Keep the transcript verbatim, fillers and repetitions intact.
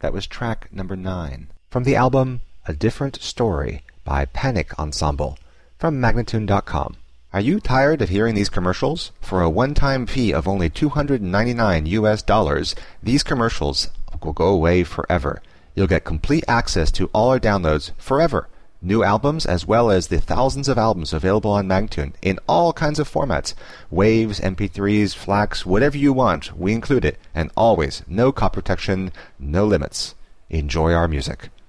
That was track number nine. From the album A Different Story by Panic Ensemble from Magnatune dot com. Are you tired of hearing these commercials? For a one-time fee of only two hundred ninety-nine U S dollars, these commercials will go away forever. You'll get complete access to all our downloads forever. New albums as well as the thousands of albums available on Magnatune in all kinds of formats. Waves, M P threes, FLACs, whatever you want, we include it. And always, no copy protection, no limits. Enjoy our music.